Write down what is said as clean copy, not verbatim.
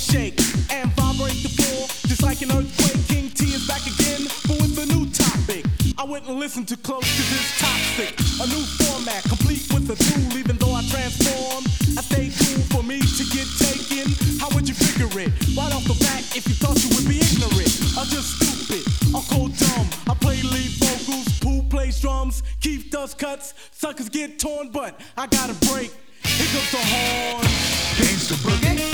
shake and vibrate the floor just like an earthquake. King T is back again, but with a new topic. I wouldn't listen too close cause it's toxic. A new format, complete with a tool. Even though I transform, I stay cool for me to get taken. How would you figure it? Right off the bat, if you thought you would be ignorant or just stupid or cold dumb. I play lead vocals, Pooh plays drums, Keith does cuts, suckers get torn, but I got a break. Here comes the horn. Gangsta boogie.